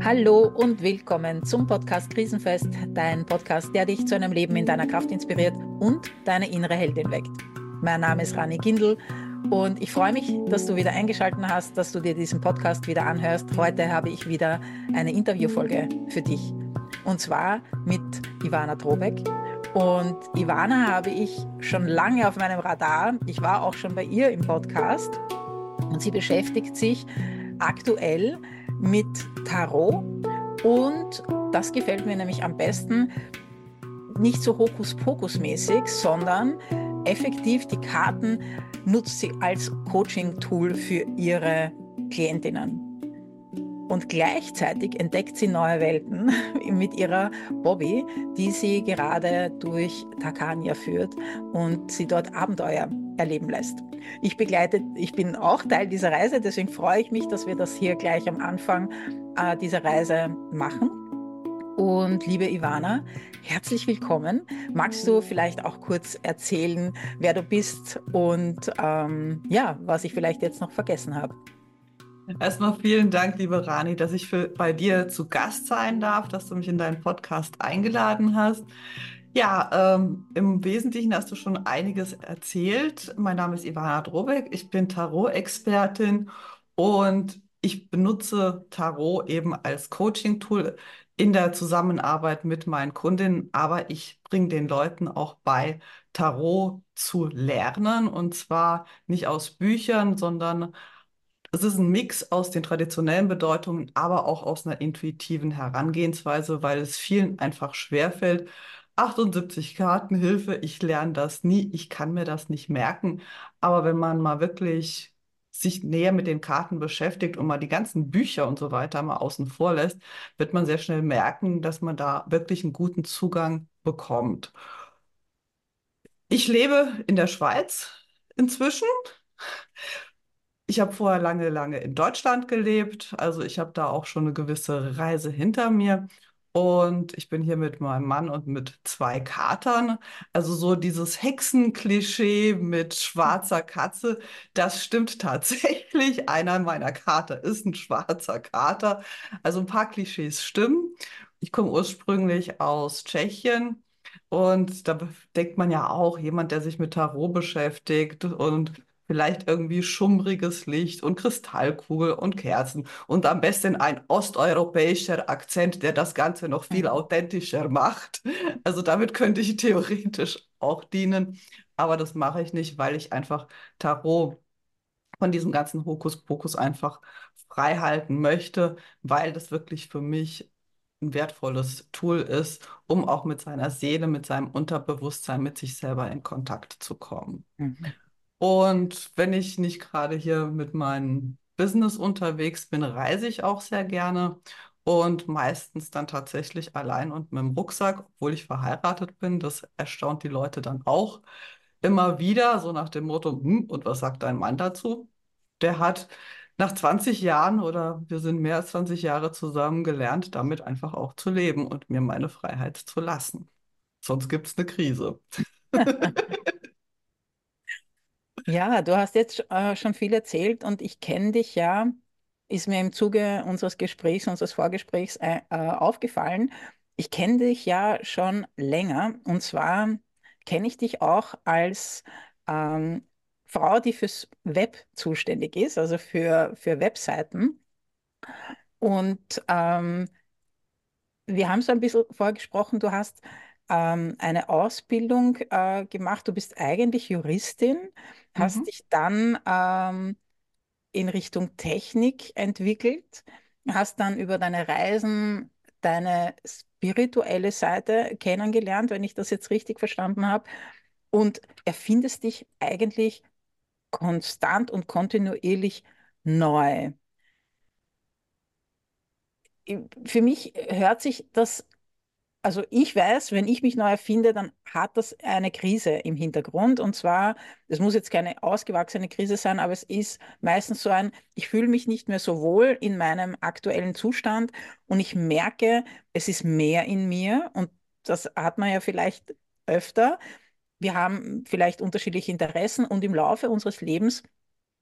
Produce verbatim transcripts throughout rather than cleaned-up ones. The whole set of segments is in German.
Hallo und willkommen zum Podcast Krisenfest, dein Podcast, der dich zu einem Leben in deiner Kraft inspiriert und deine innere Heldin weckt. Mein Name ist Rani Gindl und ich freue mich, dass du wieder eingeschaltet hast, dass du dir diesen Podcast wieder anhörst. Heute habe ich wieder eine Interviewfolge für dich und zwar mit Ivana Drobek. Und Ivana habe ich schon lange auf meinem Radar. Ich war auch schon bei ihr im Podcast und sie beschäftigt sich aktuell mit Tarot und das gefällt mir nämlich am besten, nicht so Hokuspokus-mäßig, sondern effektiv die Karten nutzt sie als Coaching-Tool für ihre Klientinnen. Und gleichzeitig entdeckt sie neue Welten mit ihrer Bobby, die sie gerade durch Tarkania führt und sie dort Abenteuer erleben lässt. Ich begleite, ich bin auch Teil dieser Reise, deswegen freue ich mich, dass wir das hier gleich am Anfang äh, dieser Reise machen. Und liebe Ivana, herzlich willkommen. Magst du vielleicht auch kurz erzählen, wer du bist und ähm, ja, was ich vielleicht jetzt noch vergessen habe? Erstmal vielen Dank, liebe Rani, dass ich für, bei dir zu Gast sein darf, dass du mich in deinen Podcast eingeladen hast. Ja, ähm, im Wesentlichen hast du schon einiges erzählt. Mein Name ist Ivana Drobek, ich bin Tarot-Expertin und ich benutze Tarot eben als Coaching-Tool in der Zusammenarbeit mit meinen Kundinnen, aber ich bringe den Leuten auch bei, Tarot zu lernen und zwar nicht aus Büchern, sondern es ist ein Mix aus den traditionellen Bedeutungen, aber auch aus einer intuitiven Herangehensweise, weil es vielen einfach schwerfällt. achtundsiebzig Karten, Hilfe, ich lerne das nie, ich kann mir das nicht merken. Aber wenn man mal wirklich sich näher mit den Karten beschäftigt und mal die ganzen Bücher und so weiter mal außen vor lässt, wird man sehr schnell merken, dass man da wirklich einen guten Zugang bekommt. Ich lebe in der Schweiz inzwischen. Ich habe vorher lange, lange in Deutschland gelebt, also ich habe da auch schon eine gewisse Reise hinter mir. Und ich bin hier mit meinem Mann und mit zwei Katern. Also so dieses Hexenklischee mit schwarzer Katze, das stimmt tatsächlich. Einer meiner Kater ist ein schwarzer Kater. Also ein paar Klischees stimmen. Ich komme ursprünglich aus Tschechien. Und da denkt man ja auch, jemand, der sich mit Tarot beschäftigt und vielleicht irgendwie schummriges Licht und Kristallkugel und Kerzen und am besten ein osteuropäischer Akzent, der das Ganze noch viel Mhm. authentischer macht. Also damit könnte ich theoretisch auch dienen, aber das mache ich nicht, weil ich einfach Tarot von diesem ganzen Hokuspokus einfach frei halten möchte, weil das wirklich für mich ein wertvolles Tool ist, um auch mit seiner Seele, mit seinem Unterbewusstsein, mit sich selber in Kontakt zu kommen. Mhm. Und wenn ich nicht gerade hier mit meinem Business unterwegs bin, reise ich auch sehr gerne und meistens dann tatsächlich allein und mit dem Rucksack, obwohl ich verheiratet bin. Das erstaunt die Leute dann auch immer wieder, so nach dem Motto, hm, und was sagt dein Mann dazu? Der hat nach zwanzig Jahren oder wir sind mehr als zwanzig Jahre zusammen gelernt, damit einfach auch zu leben und mir meine Freiheit zu lassen. Sonst gibt es eine Krise. Ja, du hast jetzt äh, schon viel erzählt und ich kenne dich ja, ist mir im Zuge unseres Gesprächs, unseres Vorgesprächs äh, äh, aufgefallen. Ich kenne dich ja schon länger und zwar kenne ich dich auch als ähm, Frau, die fürs Web zuständig ist, also für, für Webseiten. Und ähm, wir haben so ein bisschen vorher gesprochen, du hast ähm, eine Ausbildung äh, gemacht, du bist eigentlich Juristin, hast Mhm. dich dann ähm, in Richtung Technik entwickelt, hast dann über deine Reisen deine spirituelle Seite kennengelernt, wenn ich das jetzt richtig verstanden habe, und erfindest dich eigentlich konstant und kontinuierlich neu. Für mich hört sich das. Also ich weiß, wenn ich mich neu erfinde, dann hat das eine Krise im Hintergrund. Und zwar, es muss jetzt keine ausgewachsene Krise sein, aber es ist meistens so ein, ich fühle mich nicht mehr so wohl in meinem aktuellen Zustand und ich merke, es ist mehr in mir und das hat man ja vielleicht öfter. Wir haben vielleicht unterschiedliche Interessen und im Laufe unseres Lebens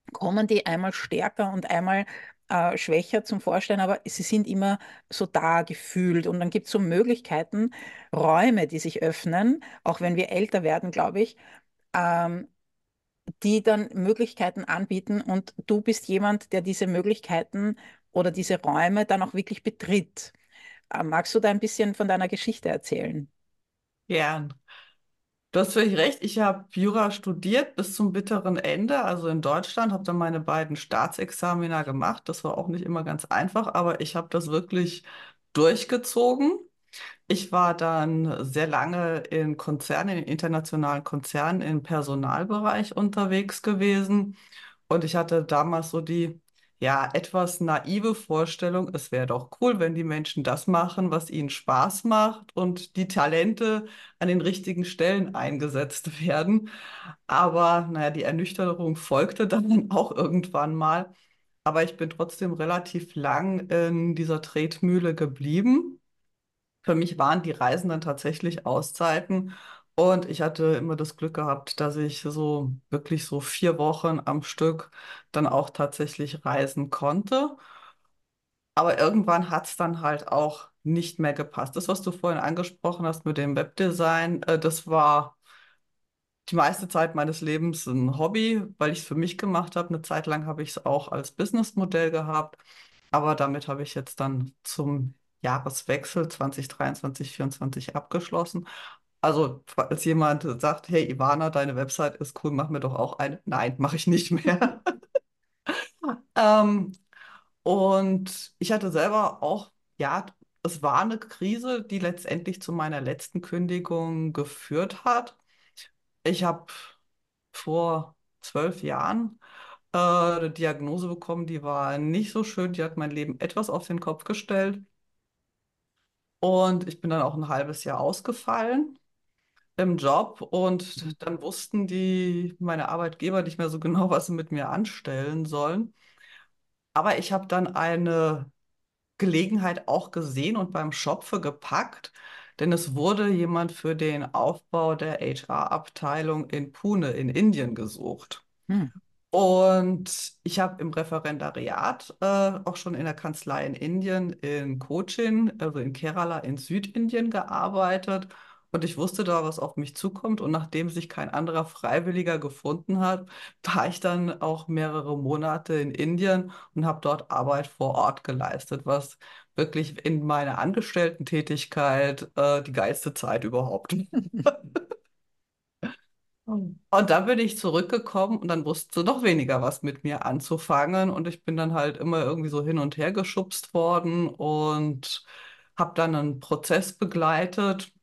kommen die einmal stärker und einmal äh, schwächer zum Vorschein, aber sie sind immer so da gefühlt. Und dann gibt es so Möglichkeiten, Räume, die sich öffnen, auch wenn wir älter werden, glaube ich, ähm, die dann Möglichkeiten anbieten. Und du bist jemand, der diese Möglichkeiten oder diese Räume dann auch wirklich betritt. Äh, magst du da ein bisschen von deiner Geschichte erzählen? Gern. Du hast völlig recht. Ich habe Jura studiert bis zum bitteren Ende, also in Deutschland, habe dann meine beiden Staatsexamina gemacht. Das war auch nicht immer ganz einfach, aber ich habe das wirklich durchgezogen. Ich war dann sehr lange in Konzernen, in internationalen Konzernen im Personalbereich unterwegs gewesen. Und ich hatte damals so die, ja, etwas naive Vorstellung, es wäre doch cool, wenn die Menschen das machen, was ihnen Spaß macht und die Talente an den richtigen Stellen eingesetzt werden. Aber naja, die Ernüchterung folgte dann auch irgendwann mal. Aber ich bin trotzdem relativ lang in dieser Tretmühle geblieben. Für mich waren die Reisen dann tatsächlich Auszeiten und ich hatte immer das Glück gehabt, dass ich so wirklich so vier Wochen am Stück dann auch tatsächlich reisen konnte. Aber irgendwann hat es dann halt auch nicht mehr gepasst. Das, was du vorhin angesprochen hast mit dem Webdesign, äh, das war die meiste Zeit meines Lebens ein Hobby, weil ich es für mich gemacht habe. Eine Zeit lang habe ich es auch als Businessmodell gehabt, aber damit habe ich jetzt dann zum Jahreswechsel zwanzig dreiundzwanzig, vierundzwanzig abgeschlossen. Also, falls jemand sagt, hey Ivana, deine Website ist cool, mach mir doch auch eine. Nein, mache ich nicht mehr. Ähm, und ich hatte selber auch, ja, es war eine Krise, die letztendlich zu meiner letzten Kündigung geführt hat. Ich habe vor zwölf Jahren äh, eine Diagnose bekommen, die war nicht so schön, die hat mein Leben etwas auf den Kopf gestellt. Und ich bin dann auch ein halbes Jahr ausgefallen im Job und dann wussten die, meine Arbeitgeber nicht mehr so genau, was sie mit mir anstellen sollen. Aber ich habe dann eine Gelegenheit auch gesehen und beim Schopfe gepackt, denn es wurde jemand für den Aufbau der H R-Abteilung in Pune in Indien gesucht. Hm. Und ich habe im Referendariat äh, auch schon in der Kanzlei in Indien, in Cochin, also in Kerala in Südindien gearbeitet. Und ich wusste da, was auf mich zukommt. Und nachdem sich kein anderer Freiwilliger gefunden hat, war ich dann auch mehrere Monate in Indien und habe dort Arbeit vor Ort geleistet, was wirklich in meiner Angestellten-Tätigkeit äh, die geilste Zeit überhaupt. Und dann bin ich zurückgekommen und dann wusste sie noch weniger, was mit mir anzufangen. Und ich bin dann halt immer irgendwie so hin und her geschubst worden und habe dann einen Prozess begleitet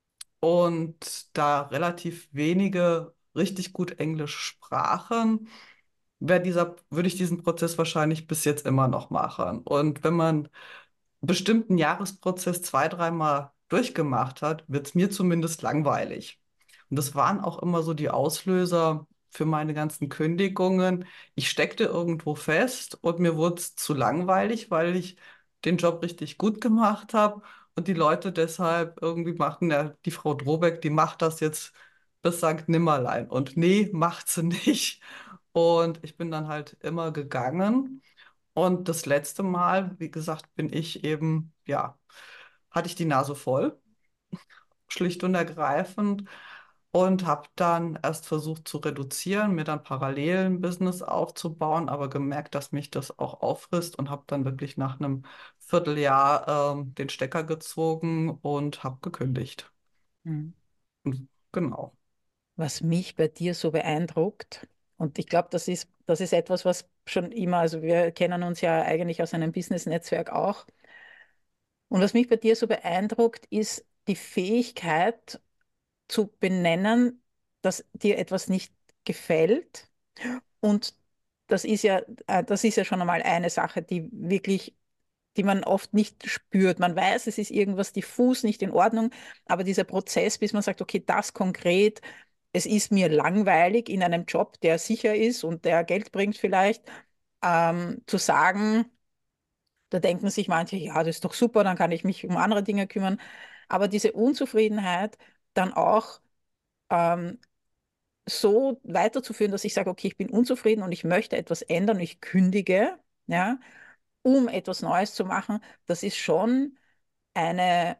und da relativ wenige richtig gut Englisch sprachen, wäre dieser, würde ich diesen Prozess wahrscheinlich bis jetzt immer noch machen. Und wenn man einen bestimmten Jahresprozess zwei, dreimal durchgemacht hat, wird es mir zumindest langweilig. Und das waren auch immer so die Auslöser für meine ganzen Kündigungen. Ich steckte irgendwo fest und mir wurde es zu langweilig, weil ich den Job richtig gut gemacht habe und die Leute deshalb irgendwie machten, ja, die Frau Drobeck, die macht das jetzt bis Sankt Nimmerlein. Und nee, macht sie nicht. Und ich bin dann halt immer gegangen. Und das letzte Mal, wie gesagt, bin ich eben, ja, hatte ich die Nase voll, schlicht und ergreifend. Und habe dann erst versucht zu reduzieren, mir dann parallel ein Business aufzubauen, aber gemerkt, dass mich das auch auffrisst und habe dann wirklich nach einem Vierteljahr ähm, den Stecker gezogen und habe gekündigt. Hm. Und genau. Was mich bei dir so beeindruckt, und ich glaube, das ist, das ist etwas, was schon immer, also wir kennen uns ja eigentlich aus einem Business-Netzwerk auch. Und was mich bei dir so beeindruckt, ist die Fähigkeit zu benennen, dass dir etwas nicht gefällt. Und das ist ja, äh, das ist ja schon einmal eine Sache, die wirklich, die man oft nicht spürt. Man weiß, es ist irgendwas diffus, nicht in Ordnung, aber dieser Prozess, bis man sagt, okay, das konkret, es ist mir langweilig in einem Job, der sicher ist und der Geld bringt vielleicht, ähm, zu sagen, da denken sich manche, ja, das ist doch super, dann kann ich mich um andere Dinge kümmern. Aber diese Unzufriedenheit dann auch ähm, so weiterzuführen, dass ich sage, okay, ich bin unzufrieden und ich möchte etwas ändern, ich kündige, ja, um etwas Neues zu machen, das ist schon eine,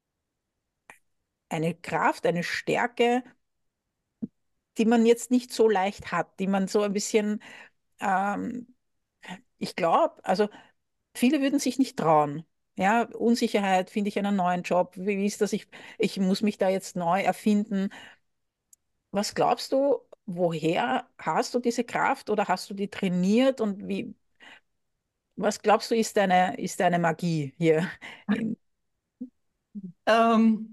eine Kraft, eine Stärke, die man jetzt nicht so leicht hat, die man so ein bisschen, ähm, ich glaube, also viele würden sich nicht trauen. Ja, Unsicherheit, finde ich einen neuen Job, wie, wie ist das? Ich, ich muss mich da jetzt neu erfinden. Was glaubst du, woher hast du diese Kraft oder hast du die trainiert und wie, was glaubst du, ist deine, ist deine Magie hier? In, Ähm,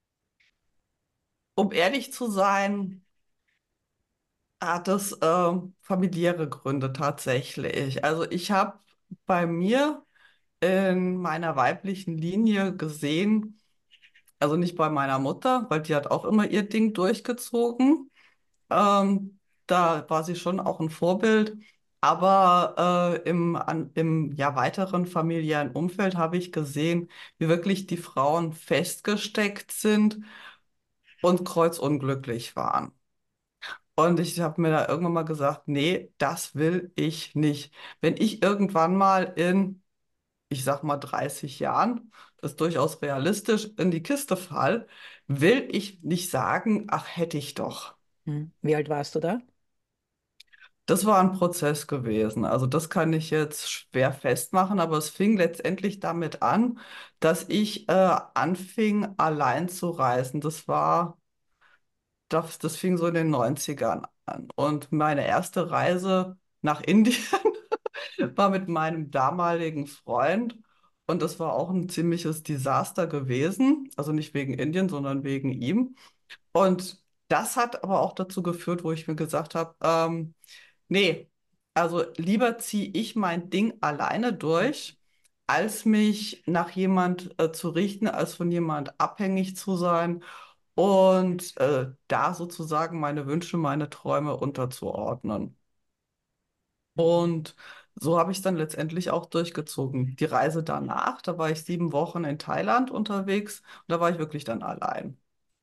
um ehrlich zu sein, hat es ähm, familiäre Gründe tatsächlich. Also ich habe bei mir in meiner weiblichen Linie gesehen, also nicht bei meiner Mutter, weil die hat auch immer ihr Ding durchgezogen. Ähm, Da war sie schon auch ein Vorbild. Aber äh, im, an, im ja, weiteren familiären Umfeld habe ich gesehen, wie wirklich die Frauen festgesteckt sind und kreuzunglücklich waren. Und ich habe mir da irgendwann mal gesagt, nee, das will ich nicht. Wenn ich irgendwann mal in, ich sag mal dreißig Jahren, das ist durchaus realistisch, in die Kiste fall, will ich nicht sagen, ach, hätte ich doch. hm, wie alt warst du da? Das war ein Prozess gewesen. Also das kann ich jetzt schwer festmachen, aber es fing letztendlich damit an, dass ich äh, anfing, allein zu reisen. Das war, das, das fing so in den Neunzigern an. Und meine erste Reise nach Indien war mit meinem damaligen Freund. Und das war auch ein ziemliches Desaster gewesen. Also nicht wegen Indien, sondern wegen ihm. Und das hat aber auch dazu geführt, wo ich mir gesagt habe, ähm, nee, also lieber ziehe ich mein Ding alleine durch, als mich nach jemand äh, zu richten, als von jemand abhängig zu sein und äh, da sozusagen meine Wünsche, meine Träume unterzuordnen. Mhm. Und so habe ich es dann letztendlich auch durchgezogen. Die Reise danach, da war ich sieben Wochen in Thailand unterwegs und da war ich wirklich dann allein.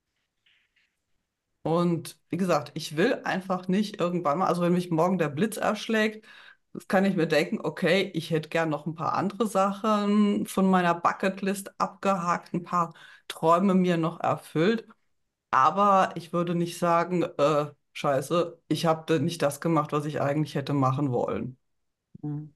Und wie gesagt, ich will einfach nicht irgendwann mal, also wenn mich morgen der Blitz erschlägt, das kann ich mir denken, okay, ich hätte gern noch ein paar andere Sachen von meiner Bucketlist abgehakt, ein paar Träume mir noch erfüllt. Aber ich würde nicht sagen, äh, Scheiße, ich habe nicht das gemacht, was ich eigentlich hätte machen wollen. Mhm.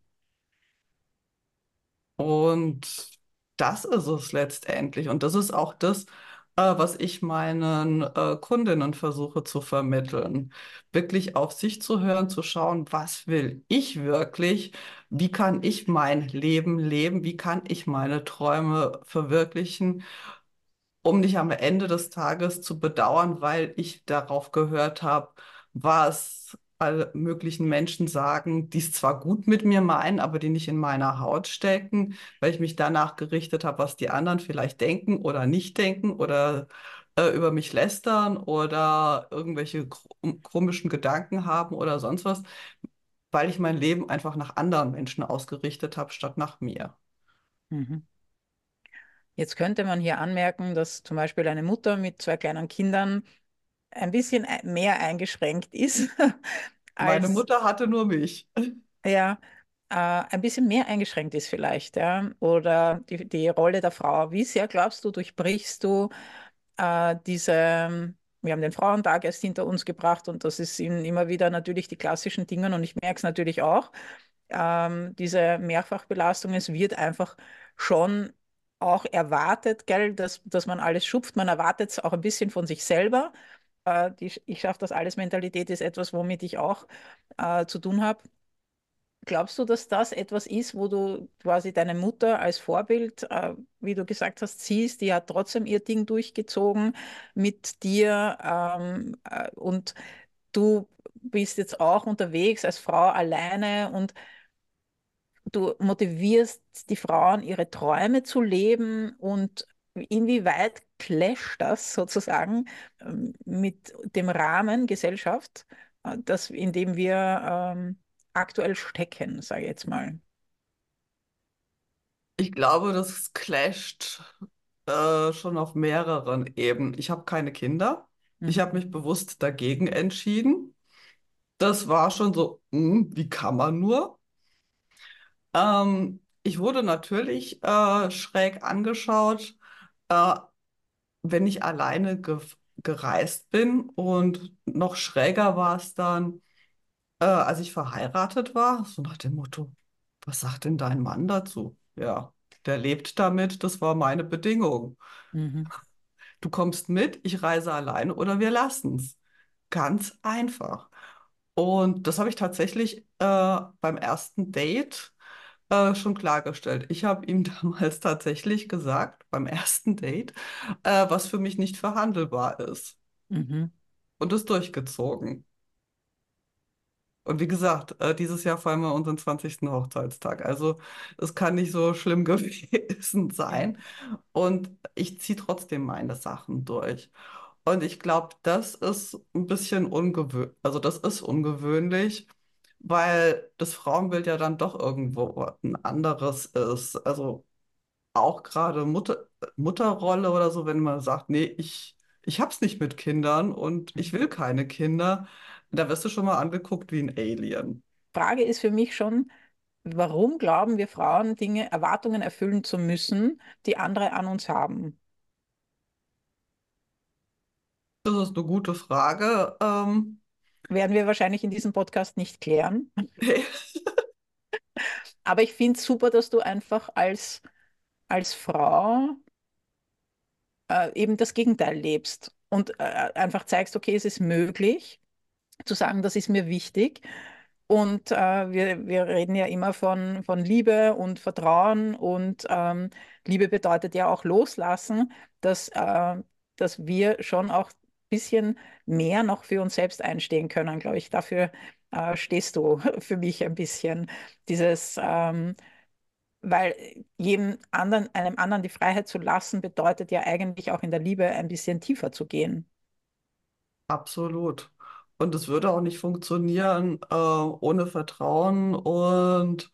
Und das ist es letztendlich. Und das ist auch das, äh, was ich meinen äh, Kundinnen versuche zu vermitteln. Wirklich auf sich zu hören, zu schauen, was will ich wirklich? Wie kann ich mein Leben leben? Wie kann ich meine Träume verwirklichen? Um nicht am Ende des Tages zu bedauern, weil ich darauf gehört habe, was alle möglichen Menschen sagen, die es zwar gut mit mir meinen, aber die nicht in meiner Haut stecken, weil ich mich danach gerichtet habe, was die anderen vielleicht denken oder nicht denken oder äh, über mich lästern oder irgendwelche kr- komischen Gedanken haben oder sonst was, weil ich mein Leben einfach nach anderen Menschen ausgerichtet habe, statt nach mir. Mhm. Jetzt könnte man hier anmerken, dass zum Beispiel eine Mutter mit zwei kleinen Kindern ein bisschen ei- mehr eingeschränkt ist Meine als, Mutter hatte nur mich. ja, äh, ein bisschen mehr eingeschränkt ist vielleicht, ja. Oder die, die Rolle der Frau. Wie sehr glaubst du, durchbrichst du äh, diese, wir haben den Frauentag erst hinter uns gebracht und das ist in, immer wieder natürlich die klassischen Dinge und ich merke es natürlich auch, ähm, diese Mehrfachbelastung, es wird einfach schon auch erwartet, gell, dass, dass man alles schupft. Man erwartet es auch ein bisschen von sich selber. Äh, die Ich schaffe das alles Mentalität ist etwas, womit ich auch äh, zu tun habe. Glaubst du, dass das etwas ist, wo du quasi deine Mutter als Vorbild, äh, wie du gesagt hast, siehst, die hat trotzdem ihr Ding durchgezogen mit dir ähm, äh, und du bist jetzt auch unterwegs als Frau alleine und du motivierst die Frauen, ihre Träume zu leben und inwieweit clasht das sozusagen ähm, mit dem Rahmen Gesellschaft, äh, das, in dem wir ähm, aktuell stecken, sage ich jetzt mal. Ich glaube, das clasht äh, schon auf mehreren Ebenen. Ich habe keine Kinder. Ich Mhm. habe mich bewusst dagegen entschieden. Das war schon so, hm, wie kann man nur? Ähm, ich wurde natürlich äh, schräg angeschaut, äh, wenn ich alleine ge gereist bin. Und noch schräger war es dann, äh, als ich verheiratet war, so nach dem Motto, was sagt denn dein Mann dazu? Ja, der lebt damit, das war meine Bedingung. Mhm. Du kommst mit, ich reise alleine oder wir lassen's. Ganz einfach. Und das habe ich tatsächlich äh, beim ersten Date äh, schon klargestellt. Ich habe ihm damals tatsächlich gesagt, beim ersten Date, äh, was für mich nicht verhandelbar ist. Mhm. Und es durchgezogen. Und wie gesagt, äh, dieses Jahr feiern wir unseren zwanzigsten Hochzeitstag. Also es kann nicht so schlimm gewesen Ja. sein. Und ich ziehe trotzdem meine Sachen durch. Und ich glaube, das ist ein bisschen ungewöhnlich. Also das ist ungewöhnlich, weil das Frauenbild ja dann doch irgendwo ein anderes ist. Also auch gerade Mutter, Mutterrolle oder so, wenn man sagt, nee, ich, ich hab's nicht mit Kindern und ich Mhm. will keine Kinder, da wirst du schon mal angeguckt wie ein Alien. Frage ist für mich schon, warum glauben wir Frauen, Dinge, Erwartungen erfüllen zu müssen, die andere an uns haben? Das ist eine gute Frage. Ähm, Werden wir wahrscheinlich in diesem Podcast nicht klären. Aber ich finde es super, dass du einfach als, als Frau äh, eben das Gegenteil lebst und äh, einfach zeigst, okay, es ist möglich, zu sagen, das ist mir wichtig. Und äh, wir, wir reden ja immer von, von Liebe und Vertrauen und ähm, Liebe bedeutet ja auch loslassen, dass, äh, dass wir schon auch ein bisschen mehr noch für uns selbst einstehen können, glaube ich. Dafür äh, stehst du für mich ein bisschen. Dieses, ähm, weil jedem anderen, einem anderen die Freiheit zu lassen, bedeutet ja eigentlich auch in der Liebe ein bisschen tiefer zu gehen. Absolut. Und es würde auch nicht funktionieren äh, ohne Vertrauen und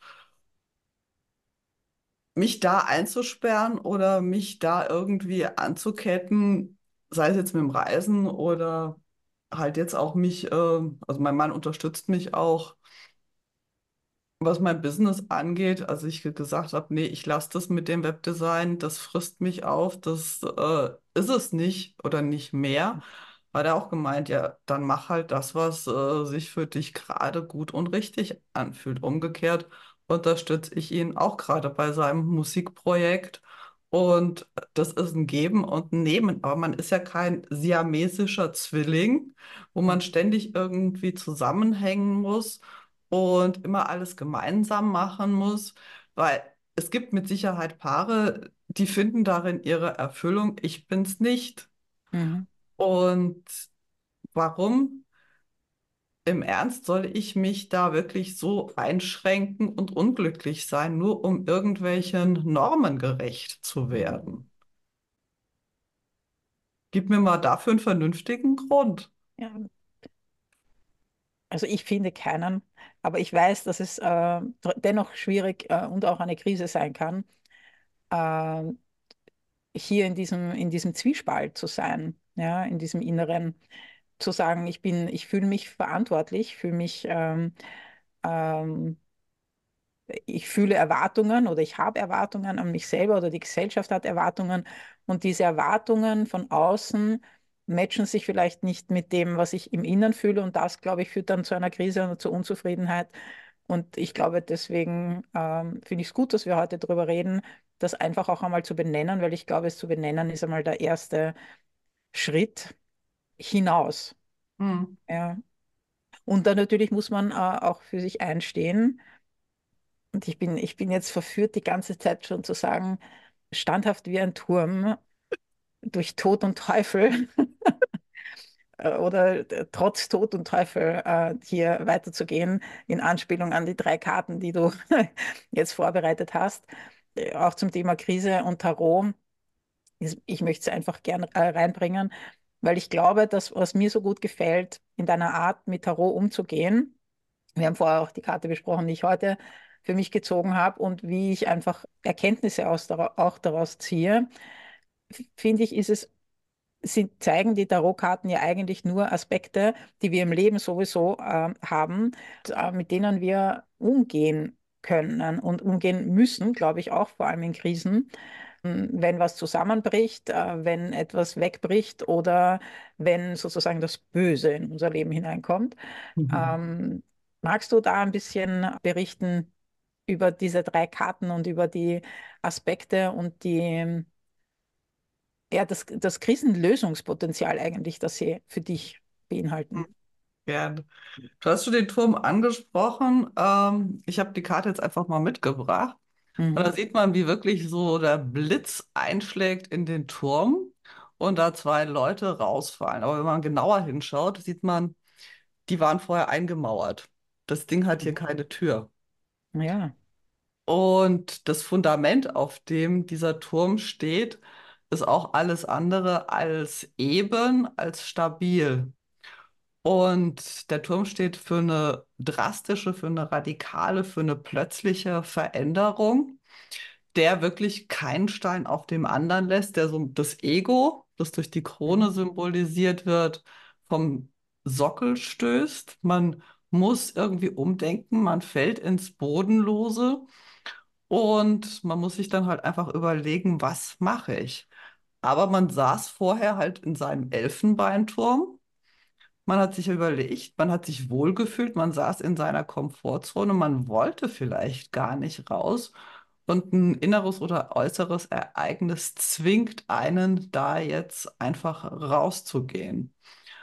mich da einzusperren oder mich da irgendwie anzuketten, sei es jetzt mit dem Reisen oder halt jetzt auch mich, äh, also mein Mann unterstützt mich auch, was mein Business angeht. Also ich ge- gesagt habe, nee, ich lasse das mit dem Webdesign, das frisst mich auf, das äh, ist es nicht oder nicht mehr. Hat er auch gemeint, ja, dann mach halt das, was äh, sich für dich gerade gut und richtig anfühlt. Umgekehrt unterstütze ich ihn auch gerade bei seinem Musikprojekt. Und das ist ein Geben und ein Nehmen. Aber man ist ja kein siamesischer Zwilling, wo man ständig irgendwie zusammenhängen muss und immer alles gemeinsam machen muss, weil es gibt mit Sicherheit Paare, die finden darin ihre Erfüllung. Ich bin's nicht. Mhm. Und warum im Ernst soll ich mich da wirklich so einschränken und unglücklich sein, nur um irgendwelchen Normen gerecht zu werden? Gib mir mal dafür einen vernünftigen Grund. Ja, also ich finde keinen, aber ich weiß, dass es äh, dennoch schwierig äh, und auch eine Krise sein kann, äh, hier in diesem, in diesem Zwiespalt zu sein, ja, in diesem Inneren, zu sagen, ich bin, ich fühle mich verantwortlich, fühle mich ähm, ähm, ich fühle Erwartungen oder ich habe Erwartungen an mich selber oder die Gesellschaft hat Erwartungen und diese Erwartungen von außen matchen sich vielleicht nicht mit dem, was ich im Inneren fühle und das, glaube ich, führt dann zu einer Krise und zur Unzufriedenheit. Und ich glaube, deswegen ähm, finde ich es gut, dass wir heute darüber reden, das einfach auch einmal zu benennen, weil ich glaube, es zu benennen ist einmal der erste Schritt hinaus. Hm. Ja. Und dann natürlich muss man äh, auch für sich einstehen. Und ich bin, ich bin jetzt verführt, die ganze Zeit schon zu sagen, standhaft wie ein Turm durch Tod und Teufel äh, oder äh, trotz Tod und Teufel äh, hier weiterzugehen, in Anspielung an die drei Karten, die du jetzt vorbereitet hast, äh, auch zum Thema Krise und Tarot. Ich ich möchte es einfach gern äh, reinbringen, weil ich glaube, dass was mir so gut gefällt, in deiner Art mit Tarot umzugehen, wir haben vorher auch die Karte besprochen, die ich heute für mich gezogen habe und wie ich einfach Erkenntnisse aus, auch daraus ziehe, finde ich, ist es sie zeigen die Tarotkarten ja eigentlich nur Aspekte, die wir im Leben sowieso äh, haben, äh, mit denen wir umgehen können und umgehen müssen, glaube ich auch, vor allem in Krisen. Wenn was zusammenbricht, äh, wenn etwas wegbricht oder wenn sozusagen das Böse in unser Leben hineinkommt. Mhm. Ähm, magst du da ein bisschen berichten über diese drei Karten und über die Aspekte und die, ja, das, das Krisenlösungspotenzial eigentlich, das sie für dich beinhalten? Gerne. Du hast schon den Turm angesprochen. Ähm, ich habe die Karte jetzt einfach mal mitgebracht. Und Mhm. da sieht man, wie wirklich so der Blitz einschlägt in den Turm und da zwei Leute rausfallen. Aber wenn man genauer hinschaut, sieht man, die waren vorher eingemauert. Das Ding hat hier Mhm. keine Tür. Ja. Und das Fundament, auf dem dieser Turm steht, ist auch alles andere als eben, als stabil. Und der Turm steht für eine drastische, für eine radikale, für eine plötzliche Veränderung, der wirklich keinen Stein auf dem anderen lässt, der so das Ego, das durch die Mhm. Krone symbolisiert wird, vom Sockel stößt. Man muss irgendwie umdenken, man fällt ins Bodenlose und man muss sich dann halt einfach überlegen, was mache ich? Aber man saß vorher halt in seinem Elfenbeinturm. Man hat sich überlegt, man hat sich wohlgefühlt, man saß in seiner Komfortzone, man wollte vielleicht gar nicht raus. Und ein inneres oder äußeres Ereignis zwingt einen, da jetzt einfach rauszugehen.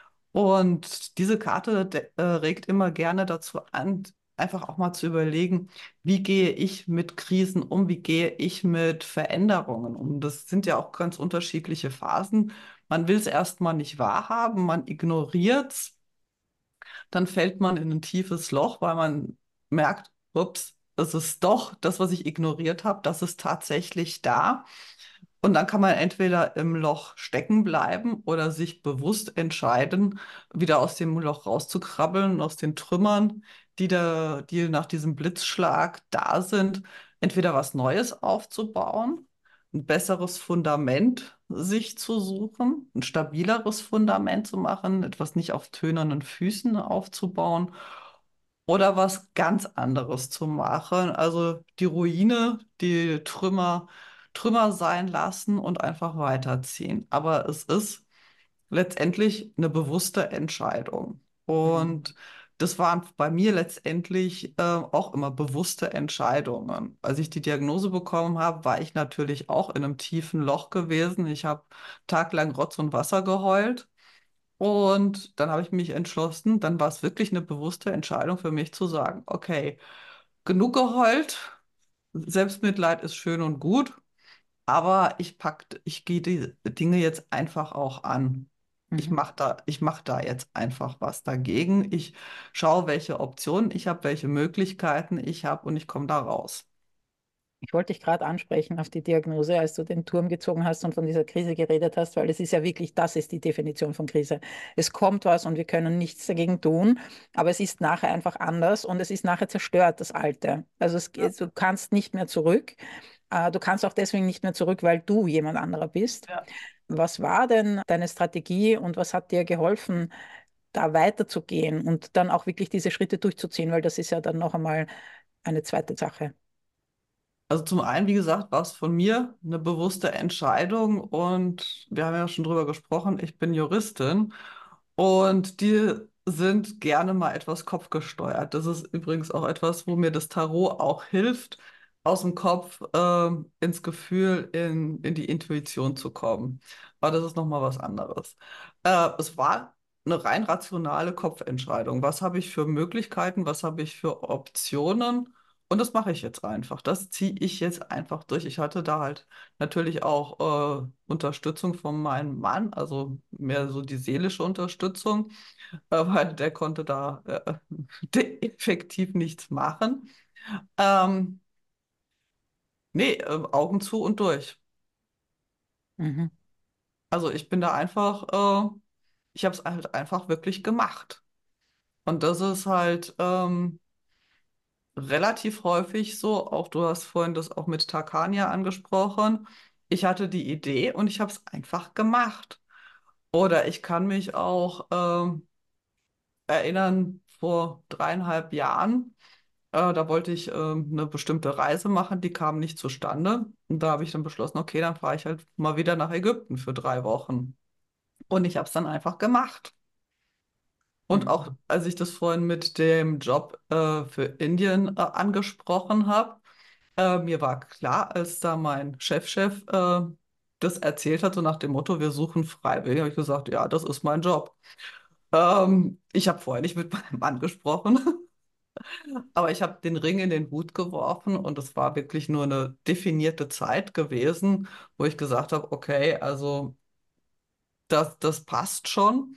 Und diese Karte de- äh, regt immer gerne dazu an, einfach auch mal zu überlegen, wie gehe ich mit Krisen um, wie gehe ich mit Veränderungen um. Das sind ja auch ganz unterschiedliche Phasen. Man will es erstmal nicht wahrhaben, man ignoriert es, dann fällt man in ein tiefes Loch, weil man merkt, ups, das ist doch das, was ich ignoriert habe, das ist tatsächlich da. Und dann kann man entweder im Loch stecken bleiben oder sich bewusst entscheiden, wieder aus dem Loch rauszukrabbeln, aus den Trümmern, die da, die nach diesem Blitzschlag da sind, entweder was Neues aufzubauen, ein besseres Fundament sich zu suchen, ein stabileres Fundament zu machen, etwas nicht auf tönernen Füßen aufzubauen oder was ganz anderes zu machen. Also die Ruine, die Trümmer, Trümmer sein lassen und einfach weiterziehen. Aber es ist letztendlich eine bewusste Entscheidung. Mhm. Und das waren bei mir letztendlich äh, auch immer bewusste Entscheidungen. Als ich die Diagnose bekommen habe, war ich natürlich auch in einem tiefen Loch gewesen. Ich habe tagelang Rotz und Wasser geheult. Und dann habe ich mich entschlossen, dann war es wirklich eine bewusste Entscheidung für mich zu sagen, okay, genug geheult, Selbstmitleid ist schön und gut, aber ich pack, ich gehe die Dinge jetzt einfach auch an. Ich Mhm. mache da, ich mach da jetzt einfach was dagegen. Ich schaue, welche Optionen ich habe, welche Möglichkeiten ich habe und ich komme da raus. Ich wollte dich gerade ansprechen auf die Diagnose, als du den Turm gezogen hast und von dieser Krise geredet hast, weil es ist ja wirklich, das ist die Definition von Krise. Es kommt was und wir können nichts dagegen tun, aber es ist nachher einfach anders und es ist nachher zerstört, das Alte. Also es, Ja, geht- du kannst nicht mehr zurück. Äh, Du kannst auch deswegen nicht mehr zurück, weil du jemand anderer bist. ja. Was war denn deine Strategie und was hat dir geholfen, da weiterzugehen und dann auch wirklich diese Schritte durchzuziehen? Weil das ist ja dann noch einmal eine zweite Sache. Also zum einen, wie gesagt, war es von mir eine bewusste Entscheidung und wir haben ja schon drüber gesprochen, ich bin Juristin und die sind gerne mal etwas kopfgesteuert. Das ist übrigens auch etwas, wo mir das Tarot auch hilft, aus dem Kopf ähm, ins Gefühl, in, in die Intuition zu kommen. Aber das ist nochmal was anderes. Äh, es war eine rein rationale Kopfentscheidung. Was habe ich für Möglichkeiten? Was habe ich für Optionen? Und das mache ich jetzt einfach. Das ziehe ich jetzt einfach durch. Ich hatte da halt natürlich auch äh, Unterstützung von meinem Mann, also mehr so die seelische Unterstützung, äh, weil der konnte da äh, de- effektiv nichts machen. Ähm, nee, äh, Augen zu und durch. Mhm. Also ich bin da einfach, äh, ich habe es halt einfach wirklich gemacht. Und das ist halt ähm, relativ häufig so, auch du hast vorhin das auch mit Tarkania angesprochen. Ich hatte die Idee und ich habe es einfach gemacht. Oder ich kann mich auch ähm, erinnern, vor dreieinhalb Jahren, äh, da wollte ich ähm, eine bestimmte Reise machen, die kam nicht zustande. Und da habe ich dann beschlossen, okay, dann fahre ich halt mal wieder nach Ägypten für drei Wochen. Und ich habe es dann einfach gemacht. Und auch Mhm. als ich das vorhin mit dem Job äh, für Indien äh, angesprochen habe, äh, mir war klar, als da mein Chefchef äh, das erzählt hat, so nach dem Motto, wir suchen Freiwillige, habe ich gesagt, ja, das ist mein Job. Ähm, ich habe vorher nicht mit meinem Mann gesprochen, aber ich habe den Ring in den Hut geworfen und es war wirklich nur eine definierte Zeit gewesen, wo ich gesagt habe, okay, also das, das passt schon.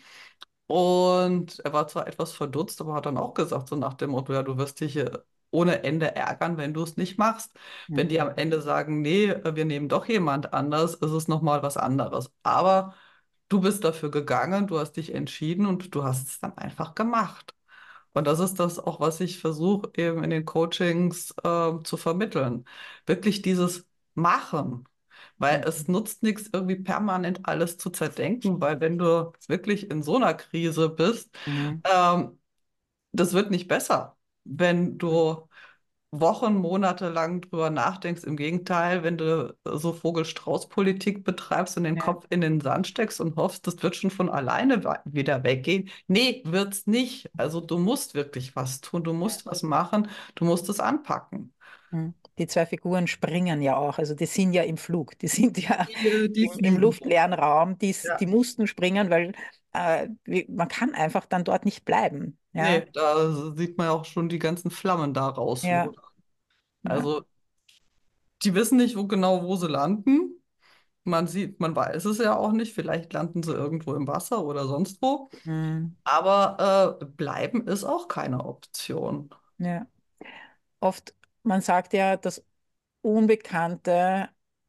Und er war zwar etwas verdutzt, aber hat dann auch gesagt, so nach dem Motto, ja, du wirst dich hier ohne Ende ärgern, wenn du es nicht machst. Wenn die Mhm. am Ende sagen, nee, äh, wir nehmen doch jemand anders, ist es nochmal was anderes. Aber du bist dafür gegangen, du hast dich entschieden und du hast es dann einfach gemacht. Und das ist das auch, was ich versuche eben in den Coachings äh, zu vermitteln. Wirklich dieses Machen. Weil es Mhm. nutzt nichts, irgendwie permanent alles zu zerdenken, weil wenn du wirklich in so einer Krise bist, Mhm. ähm, das wird nicht besser, wenn du Wochen, Monate lang drüber nachdenkst. Im Gegenteil, wenn du so Vogel-Strauß-Politik betreibst und den Ja. Kopf in den Sand steckst und hoffst, das wird schon von alleine wa- wieder weggehen. Nee, wird's nicht. Also du musst wirklich was tun, du Ja. musst was machen, du musst es anpacken. Mhm. Die zwei Figuren springen ja auch, also die sind ja im Flug, die sind ja Die, äh, die im, im fliegen. luftleeren Raum, die, s- Ja. die mussten springen, weil äh, wie- man kann einfach dann dort nicht bleiben. Ja, Nee, da sieht man ja auch schon die ganzen Flammen da ja, rauslodern. ja. Also die wissen nicht, wo genau, wo sie landen. Man sieht, man weiß es ja auch nicht. Vielleicht landen sie irgendwo im Wasser oder sonst wo. Mhm. Aber äh, bleiben ist auch keine Option. Ja. Oft, man sagt ja, das Unbekannte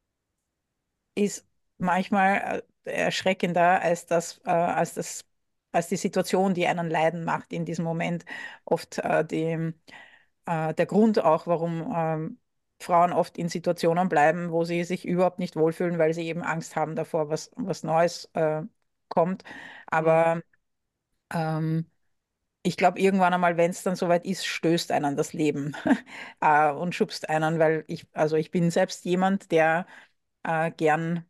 ist manchmal äh, erschreckender als das, äh, als das, als die Situation, die einen leiden macht in diesem Moment. Oft äh, die, äh, der Grund auch, warum ähm, Frauen oft in Situationen bleiben, wo sie sich überhaupt nicht wohlfühlen, weil sie eben Angst haben davor, was, was Neues äh, kommt. Hm. Aber ähm, ich glaube, irgendwann einmal, wenn es dann soweit ist, stößt einen das Leben äh, und schubst einen, weil ich, also ich bin selbst jemand, der äh, gern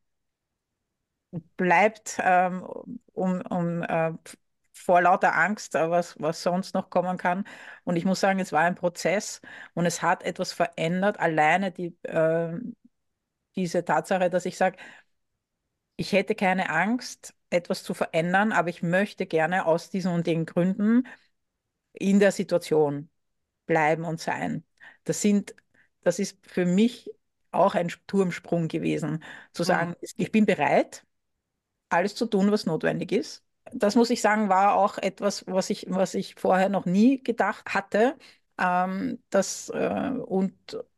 bleibt, ähm, um, um äh, vor lauter Angst, äh, was, was sonst noch kommen kann. Und ich muss sagen, es war ein Prozess und es hat etwas verändert. Alleine die, äh, diese Tatsache, dass ich sage, ich hätte keine Angst, etwas zu verändern, aber ich möchte gerne aus diesen und den Gründen in der Situation bleiben und sein. Das sind, das ist für mich auch ein Turmsprung gewesen, zu Hm. sagen, ich bin bereit, alles zu tun, was notwendig ist. Das muss ich sagen, war auch etwas, was ich, was ich vorher noch nie gedacht hatte. Ähm, das, äh, und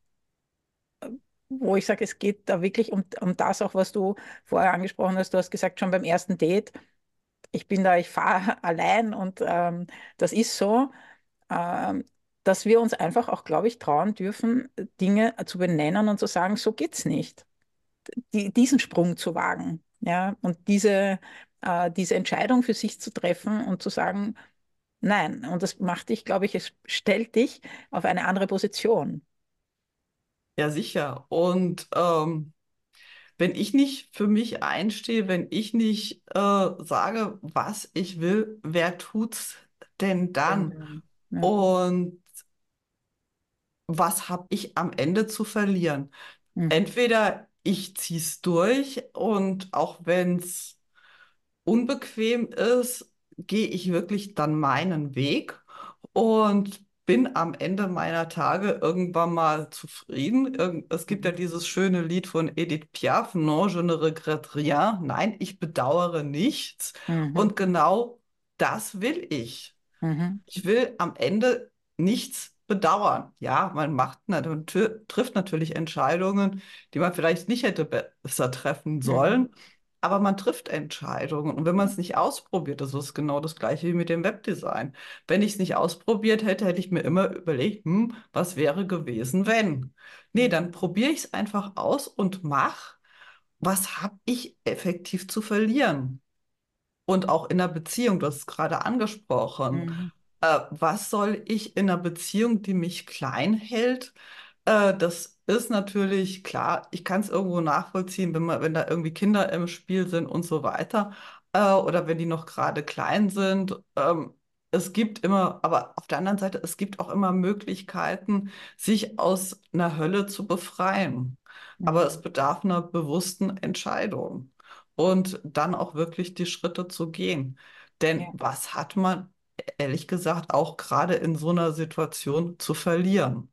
wo ich sage, es geht da wirklich um, um das auch, was du vorher angesprochen hast. Du hast gesagt, schon beim ersten Date, ich bin da, ich fahre allein und ähm, das ist so, ähm, dass wir uns einfach auch, glaube ich, trauen dürfen, Dinge zu benennen und zu sagen, so geht's nicht. Die, diesen Sprung zu wagen, ja, und diese, äh, diese Entscheidung für sich zu treffen und zu sagen, nein. Und das macht dich, glaube ich, es stellt dich auf eine andere Position. Ja, sicher. Und ähm, wenn ich nicht für mich einstehe, wenn ich nicht äh, sage, was ich will, wer tut's denn dann? Genau. Ja. Und was habe ich am Ende zu verlieren? Mhm. Entweder ich ziehe es durch und auch wenn es unbequem ist, gehe ich wirklich dann meinen Weg und bin am Ende meiner Tage irgendwann mal zufrieden. Irgend- Es gibt ja Mhm. dieses schöne Lied von Edith Piaf, Non, je ne regrette rien. Nein, ich bedauere nichts. Mhm. Und genau das will ich. Mhm. Ich will am Ende nichts bedauern. Ja, man macht, natür- trifft natürlich Entscheidungen, die man vielleicht nicht hätte besser treffen Mhm. sollen, aber man trifft Entscheidungen. Und wenn man es nicht ausprobiert, das ist genau das Gleiche wie mit dem Webdesign. Wenn ich es nicht ausprobiert hätte, hätte ich mir immer überlegt, hm, was wäre gewesen, wenn? Nee, dann probiere ich es einfach aus und mach. Was habe ich effektiv zu verlieren? Und auch in der Beziehung, du hast es gerade angesprochen. Mhm. Äh, was soll ich in einer Beziehung, die mich klein hält? Äh, das ist natürlich klar, ich kann es irgendwo nachvollziehen, wenn man, wenn da irgendwie Kinder im Spiel sind und so weiter, äh, oder wenn die noch gerade klein sind. Ähm, es gibt immer, aber auf der anderen Seite, es gibt auch immer Möglichkeiten, sich aus einer Hölle zu befreien. Aber es Mhm. bedarf einer bewussten Entscheidung und dann auch wirklich die Schritte zu gehen. Denn Ja. was hat man, ehrlich gesagt, auch gerade in so einer Situation zu verlieren?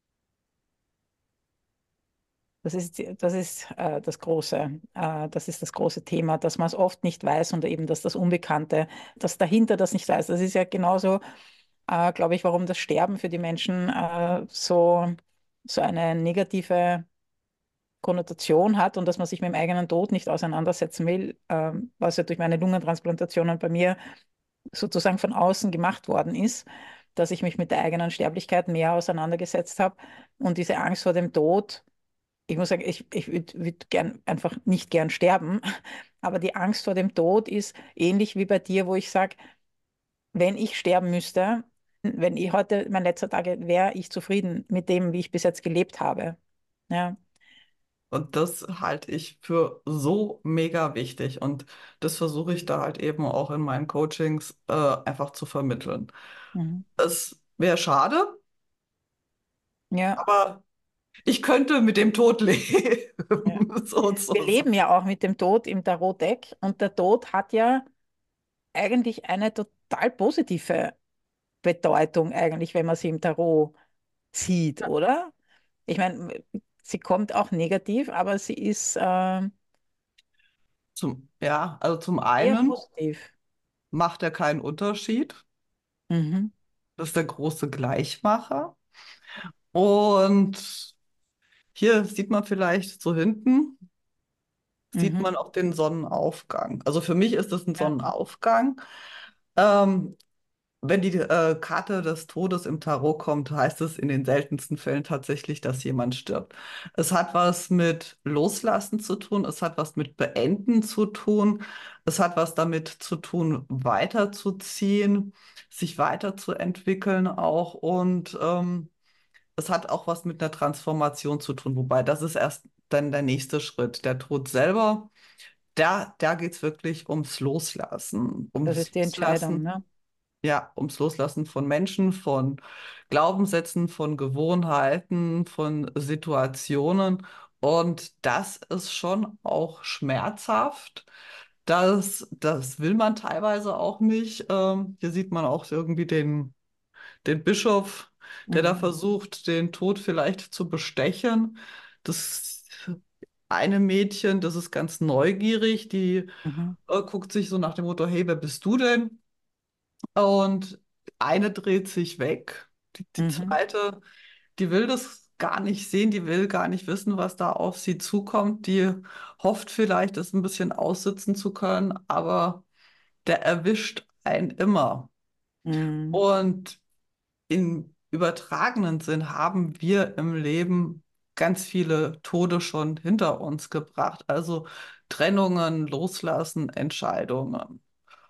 Das ist, das ist äh, das große, äh, das ist das große Thema, dass man es oft nicht weiß und eben, dass das Unbekannte, dass dahinter das nicht weiß. Das ist ja genauso, äh, glaube ich, warum das Sterben für die Menschen äh, so, so eine negative Konnotation hat und dass man sich mit dem eigenen Tod nicht auseinandersetzen will, ähm, was ja durch meine Lungentransplantationen bei mir sozusagen von außen gemacht worden ist, dass ich mich mit der eigenen Sterblichkeit mehr auseinandergesetzt habe und diese Angst vor dem Tod. Ich muss sagen, ich, ich würde würd gern einfach nicht gern sterben, aber die Angst vor dem Tod ist ähnlich wie bei dir, wo ich sage, wenn ich sterben müsste, wenn ich heute mein letzter Tage wäre, ich zufrieden mit dem, wie ich bis jetzt gelebt habe. Ja. Und das halte ich für so mega wichtig. Und das versuche ich da halt eben auch in meinen Coachings äh, einfach zu vermitteln. Mhm. Es wäre schade, Ja, aber ich könnte mit dem Tod ja. leben, Wir sozusagen. leben ja auch mit dem Tod im Tarot-Deck und der Tod hat ja eigentlich eine total positive Bedeutung, eigentlich, wenn man sie im Tarot sieht, oder? Ich meine, sie kommt auch negativ, aber sie ist ähm, Zum, ja, also zum eher einen positiv. macht er keinen Unterschied. Mhm. Das ist der große Gleichmacher. Und hier sieht man vielleicht so hinten, sieht Mhm. man auch den Sonnenaufgang. Also für mich ist das ein Ja. Sonnenaufgang. Ähm, Wenn die äh, Karte des Todes im Tarot kommt, heißt es in den seltensten Fällen tatsächlich, dass jemand stirbt. Es hat was mit Loslassen zu tun, es hat was mit Beenden zu tun, es hat was damit zu tun, weiterzuziehen, sich weiterzuentwickeln auch und ähm, es hat auch was mit einer Transformation zu tun, wobei das ist erst dann der nächste Schritt. Der Tod selber, da, da geht es wirklich ums Loslassen, Das ums ist die Entscheidung, Loslassen. ne? Ja, ums Loslassen von Menschen, von Glaubenssätzen, von Gewohnheiten, von Situationen. Und das ist schon auch schmerzhaft. Das, das will man teilweise auch nicht. Ähm, hier sieht man auch irgendwie den, den Bischof, der da Mhm. versucht, den Tod vielleicht zu bestechen. Das eine Mädchen, das ist ganz neugierig, die Mhm. äh, guckt sich so nach dem Motto, hey, wer bist du denn? Und eine dreht sich weg. Die, die Mhm. zweite, die will das gar nicht sehen, die will gar nicht wissen, was da auf sie zukommt. Die hofft vielleicht, es ein bisschen aussitzen zu können, aber der erwischt einen immer. Mhm. Und im übertragenen Sinn haben wir im Leben ganz viele Tode schon hinter uns gebracht. Also Trennungen, Loslassen, Entscheidungen.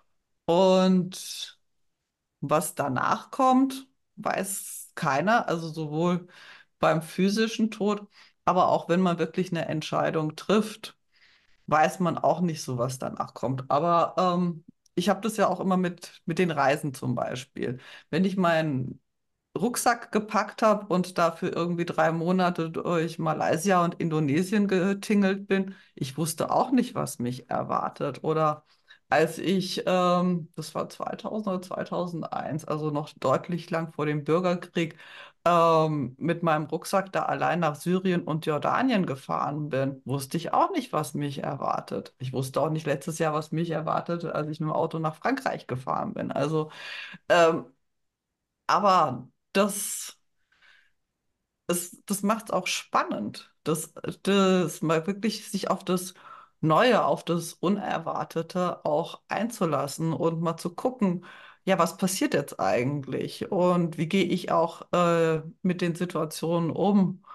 Und was danach kommt, weiß keiner, also sowohl beim physischen Tod, aber auch wenn man wirklich eine Entscheidung trifft, weiß man auch nicht so, was danach kommt. Aber ähm, ich habe das ja auch immer mit, mit den Reisen zum Beispiel. Wenn ich meinen Rucksack gepackt habe und dafür irgendwie drei Monate durch Malaysia und Indonesien getingelt bin. Ich wusste auch nicht, was mich erwartet. Oder als ich, ähm, das war zweitausend oder zweitausendeins, also noch deutlich lang vor dem Bürgerkrieg, ähm, mit meinem Rucksack da allein nach Syrien und Jordanien gefahren bin, wusste ich auch nicht, was mich erwartet. Ich wusste auch nicht letztes Jahr, was mich erwartet, als ich mit dem Auto nach Frankreich gefahren bin. Also, ähm, aber das, das, das macht es auch spannend, das, das mal wirklich sich auf das Neue, auf das Unerwartete auch einzulassen und mal zu gucken, ja, was passiert jetzt eigentlich und wie gehe ich auch äh, mit den Situationen um